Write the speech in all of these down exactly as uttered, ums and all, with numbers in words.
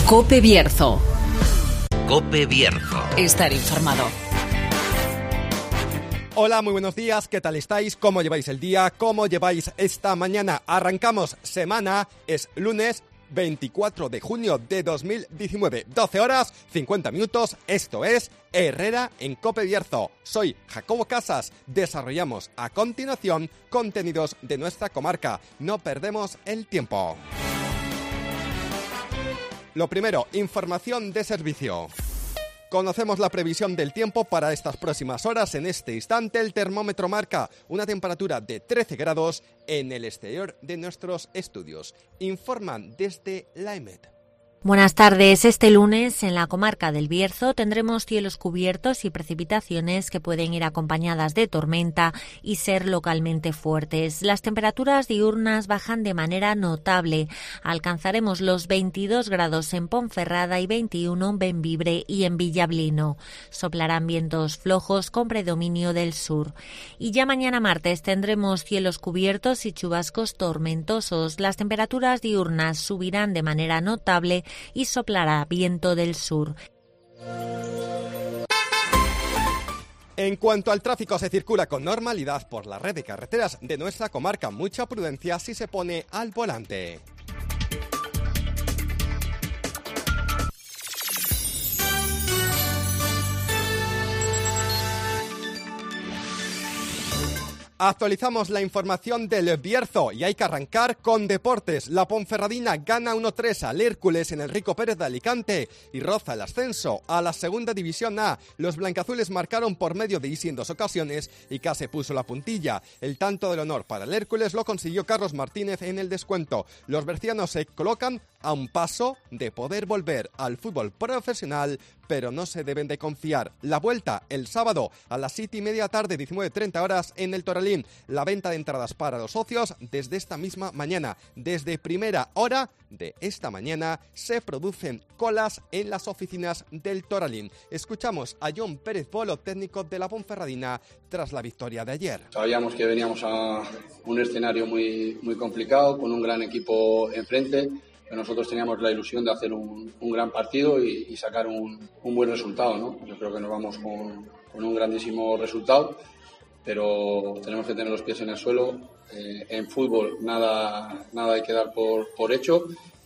COPE Bierzo. COPE Bierzo. Estar informado. Hola, muy buenos días, ¿qué tal estáis? ¿Cómo lleváis el día? ¿Cómo lleváis esta mañana? Arrancamos semana, es lunes veinticuatro de junio de dos mil diecinueve, doce horas, cincuenta minutos, esto es Herrera en COPE Bierzo. Soy Jacobo Casas, desarrollamos a continuación contenidos de nuestra comarca, no perdemos el tiempo. Lo primero, información de servicio. Conocemos la previsión del tiempo para estas próximas horas. En este instante el termómetro marca una temperatura de trece grados en el exterior de nuestros estudios. Informan desde la EMET. Buenas tardes. Este lunes en la comarca del Bierzo tendremos cielos cubiertos y precipitaciones que pueden ir acompañadas de tormenta y ser localmente fuertes. Las temperaturas diurnas bajan de manera notable. Alcanzaremos los veintidós grados en Ponferrada y veintiuno en Bembibre y en Villablino. Soplarán vientos flojos con predominio del sur. Y ya mañana martes tendremos cielos cubiertos y chubascos tormentosos. Las temperaturas diurnas subirán de manera notable y soplará viento del sur. En cuanto al tráfico, se circula con normalidad por la red de carreteras de nuestra comarca. Mucha prudencia si se pone al volante. Actualizamos la información del Bierzo y hay que arrancar con deportes. La Ponferradina gana uno tres al Hércules en el Rico Pérez de Alicante y roza el ascenso a la segunda división A. Los blancazules marcaron por medio de Isi en dos ocasiones y casi puso la puntilla. El tanto del honor para el Hércules lo consiguió Carlos Martínez en el descuento. Los bercianos se colocan a un paso de poder volver al fútbol profesional, pero no se deben de confiar. La vuelta el sábado a las siete y media tarde, diecinueve treinta horas en el Toralín. La venta de entradas para los socios desde esta misma mañana. Desde primera hora de esta mañana se producen colas en las oficinas del Toralín. Escuchamos a John Pérez Bolo, técnico de la Ponferradina, tras la victoria de ayer. Sabíamos que veníamos a un escenario muy, muy complicado, con un gran equipo enfrente. Nosotros teníamos la ilusión de hacer un, un gran partido y, y sacar un, un buen resultado, ¿no? Yo creo que nos vamos con, con un grandísimo resultado, pero tenemos que tener los pies en el suelo. Eh, en fútbol nada, nada hay que dar por, por hecho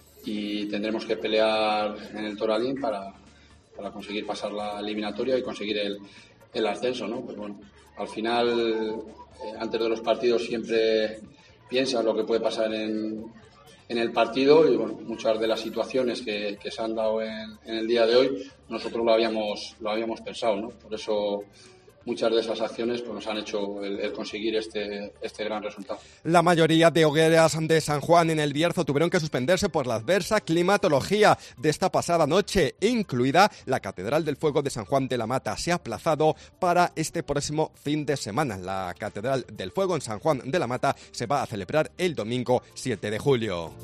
y tendremos que pelear en el Toralín para, para conseguir pasar la eliminatoria y conseguir el, el ascenso, ¿no? Pues bueno, al final, eh, antes de los partidos siempre piensas lo que puede pasar en en el partido y bueno, muchas de las situaciones que, que se han dado en, en el día de hoy nosotros lo habíamos lo habíamos pensado, ¿no? Por eso muchas de esas acciones pues, nos han hecho el, el conseguir este, este gran resultado. La mayoría de hogueras de San Juan en el Bierzo tuvieron que suspenderse por la adversa climatología de esta pasada noche, incluida la Catedral del Fuego de San Juan de la Mata. Se ha aplazado para este próximo fin de semana. La Catedral del Fuego en San Juan de la Mata se va a celebrar el domingo siete de julio.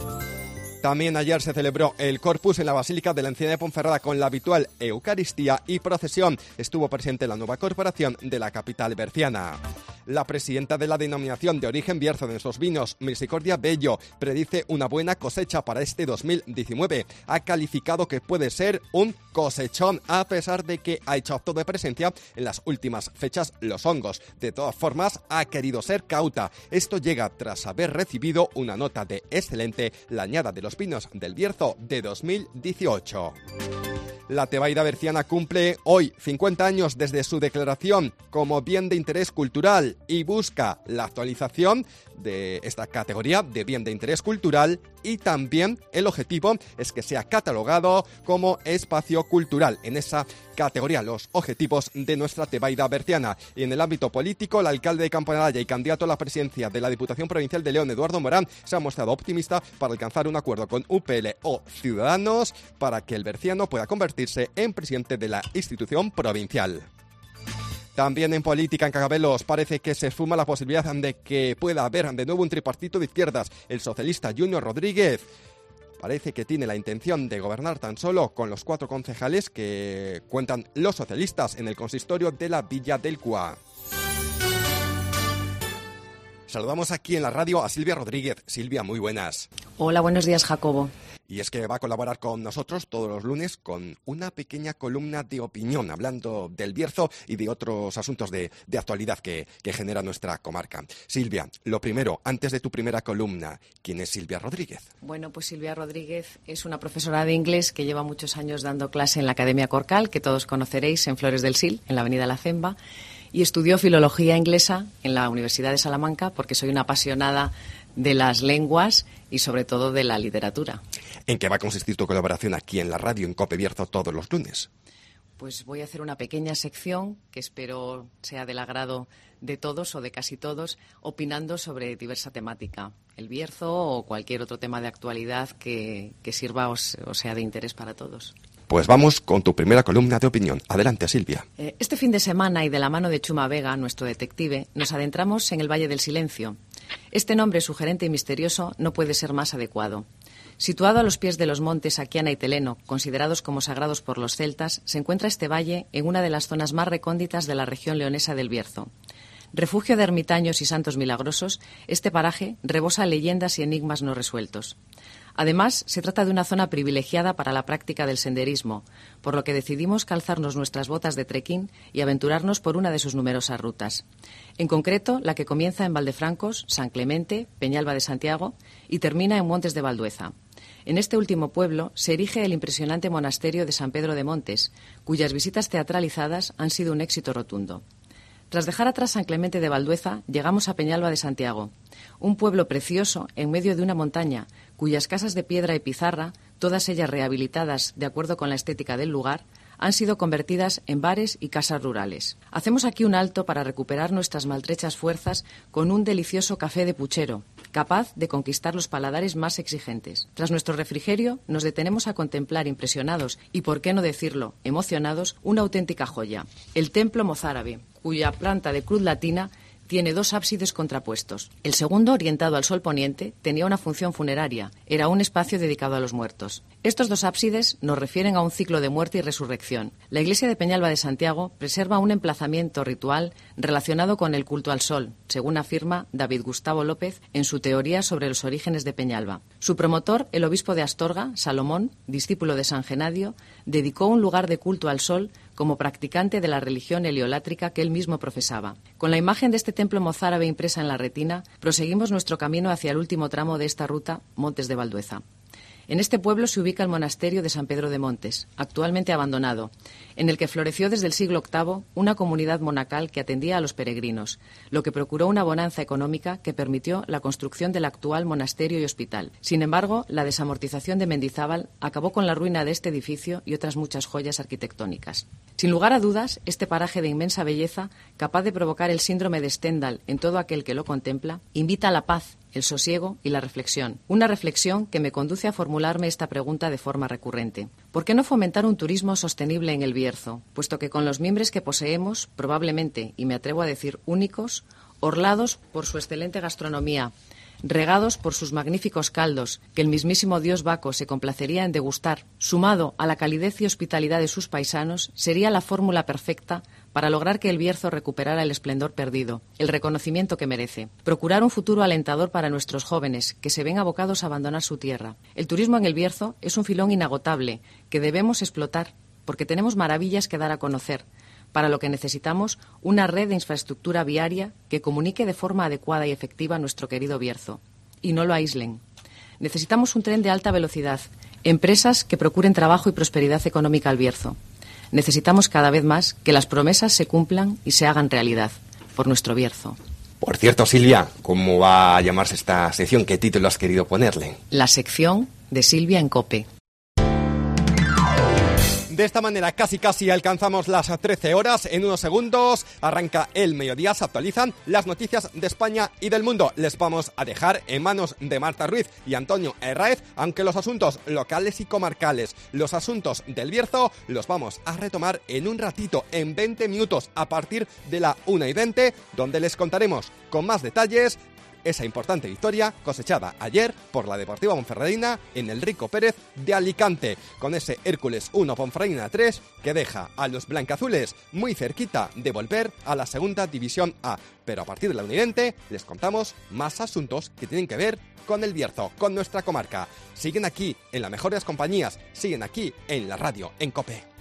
También ayer se celebró el Corpus en la Basílica de la Encina de Ponferrada con la habitual Eucaristía y procesión. Estuvo presente la nueva corporación de la capital berciana. La presidenta de la denominación de origen Bierzo de nuestros vinos, Misericordia Bello, predice una buena cosecha para este dos mil diecinueve. Ha calificado que puede ser un cosechón, a pesar de que ha hecho acto de presencia en las últimas fechas los hongos. De todas formas, ha querido ser cauta. Esto llega tras haber recibido una nota de excelente la añada de los vinos del Bierzo de dos mil dieciocho. La Tebaida berciana cumple hoy cincuenta años desde su declaración como bien de interés cultural y busca la actualización de esta categoría de bien de interés cultural y también el objetivo es que sea catalogado como espacio cultural en esa categoría, los objetivos de nuestra Tebaida berciana. Y en el ámbito político, el alcalde de Campanaraya y candidato a la presidencia de la Diputación Provincial de León, Eduardo Morán, se ha mostrado optimista para alcanzar un acuerdo con U P L o Ciudadanos para que el berciano pueda convertirse en presidente de la institución provincial. También en política, en Cagabelos, parece que se esfuma la posibilidad de que pueda haber de nuevo un tripartito de izquierdas. El socialista Junior Rodríguez parece que tiene la intención de gobernar tan solo con los cuatro concejales que cuentan los socialistas en el consistorio de la Villa del Cua. Saludamos aquí en la radio a Silvia Rodríguez. Silvia, muy buenas. Hola, buenos días, Jacobo. Y es que va a colaborar con nosotros todos los lunes con una pequeña columna de opinión, hablando del Bierzo y de otros asuntos de, de actualidad que, que genera nuestra comarca. Silvia, lo primero, antes de tu primera columna, ¿quién es Silvia Rodríguez? Bueno, pues Silvia Rodríguez es una profesora de inglés que lleva muchos años dando clase en la Academia Corcal, que todos conoceréis, en Flores del Sil, en la avenida La Cemba, y estudió filología inglesa en la Universidad de Salamanca porque soy una apasionada de las lenguas y sobre todo de la literatura. ¿En qué va a consistir tu colaboración aquí en la radio, en COPE Bierzo, todos los lunes? Pues voy a hacer una pequeña sección que espero sea del agrado de todos o de casi todos, opinando sobre diversa temática, el Bierzo o cualquier otro tema de actualidad que, que sirva o sea de interés para todos. Pues vamos con tu primera columna de opinión. Adelante, Silvia. Este fin de semana y de la mano de Chuma Vega, nuestro detective, nos adentramos en el Valle del Silencio. Este nombre sugerente y misterioso no puede ser más adecuado. Situado a los pies de los montes Aquiana y Teleno, considerados como sagrados por los celtas, se encuentra este valle en una de las zonas más recónditas de la región leonesa del Bierzo. Refugio de ermitaños y santos milagrosos, este paraje rebosa leyendas y enigmas no resueltos. Además, se trata de una zona privilegiada para la práctica del senderismo, por lo que decidimos calzarnos nuestras botas de trekking y aventurarnos por una de sus numerosas rutas. En concreto, la que comienza en Valdefrancos, San Clemente, Peñalba de Santiago y termina en Montes de Valdueza. En este último pueblo se erige el impresionante monasterio de San Pedro de Montes, cuyas visitas teatralizadas han sido un éxito rotundo. Tras dejar atrás San Clemente de Valdueza, llegamos a Peñalba de Santiago, un pueblo precioso en medio de una montaña, cuyas casas de piedra y pizarra, todas ellas rehabilitadas de acuerdo con la estética del lugar, han sido convertidas en bares y casas rurales. Hacemos aquí un alto para recuperar nuestras maltrechas fuerzas con un delicioso café de puchero, capaz de conquistar los paladares más exigentes. Tras nuestro refrigerio, nos detenemos a contemplar impresionados y, por qué no decirlo, emocionados, una auténtica joya, el templo mozárabe, cuya planta de cruz latina tiene dos ábsides contrapuestos. El segundo, orientado al sol poniente, tenía una función funeraria. Era un espacio dedicado a los muertos. Estos dos ábsides nos refieren a un ciclo de muerte y resurrección. La iglesia de Peñalba de Santiago preserva un emplazamiento ritual relacionado con el culto al sol, según afirma David Gustavo López en su teoría sobre los orígenes de Peñalba. Su promotor, el obispo de Astorga, Salomón, discípulo de San Genadio, dedicó un lugar de culto al sol como practicante de la religión heliolátrica que él mismo profesaba. Con la imagen de este templo mozárabe impresa en la retina, proseguimos nuestro camino hacia el último tramo de esta ruta, Montes de Valdueza. En este pueblo se ubica el monasterio de San Pedro de Montes, actualmente abandonado, en el que floreció desde el siglo octavo una comunidad monacal que atendía a los peregrinos, lo que procuró una bonanza económica que permitió la construcción del actual monasterio y hospital. Sin embargo, la desamortización de Mendizábal acabó con la ruina de este edificio y otras muchas joyas arquitectónicas. Sin lugar a dudas, este paraje de inmensa belleza, capaz de provocar el síndrome de Stendhal en todo aquel que lo contempla, invita a la paz, el sosiego y la reflexión. Una reflexión que me conduce a formularme esta pregunta de forma recurrente. ¿Por qué no fomentar un turismo sostenible en el Bierzo? Puesto que con los mimbres que poseemos, probablemente, y me atrevo a decir únicos, orlados por su excelente gastronomía, regados por sus magníficos caldos, que el mismísimo dios Baco se complacería en degustar, sumado a la calidez y hospitalidad de sus paisanos, sería la fórmula perfecta para lograr que el Bierzo recuperara el esplendor perdido, el reconocimiento que merece. Procurar un futuro alentador para nuestros jóvenes, que se ven abocados a abandonar su tierra. El turismo en el Bierzo es un filón inagotable, que debemos explotar, porque tenemos maravillas que dar a conocer, para lo que necesitamos una red de infraestructura viaria que comunique de forma adecuada y efectiva a nuestro querido Bierzo. Y no lo aíslen. Necesitamos un tren de alta velocidad, empresas que procuren trabajo y prosperidad económica al Bierzo. Necesitamos cada vez más que las promesas se cumplan y se hagan realidad, por nuestro Bierzo. Por cierto, Silvia, ¿cómo va a llamarse esta sección? ¿Qué título has querido ponerle? La sección de Silvia en COPE. De esta manera casi casi alcanzamos las trece horas. En unos segundos arranca el mediodía, se actualizan las noticias de España y del mundo. Les vamos a dejar en manos de Marta Ruiz y Antonio Herráez, aunque los asuntos locales y comarcales, los asuntos del Bierzo, los vamos a retomar en un ratito, en veinte minutos, a partir de la una y veinte, donde les contaremos con más detalles esa importante victoria cosechada ayer por la Deportiva Ponferradina en el Rico Pérez de Alicante, con ese Hércules uno Ponferradina tres que deja a los blancazules muy cerquita de volver a la segunda división A. Pero a partir de la Unidente les contamos más asuntos que tienen que ver con el Bierzo, con nuestra comarca. Siguen aquí en la mejor de las compañías, siguen aquí en la radio, en COPE.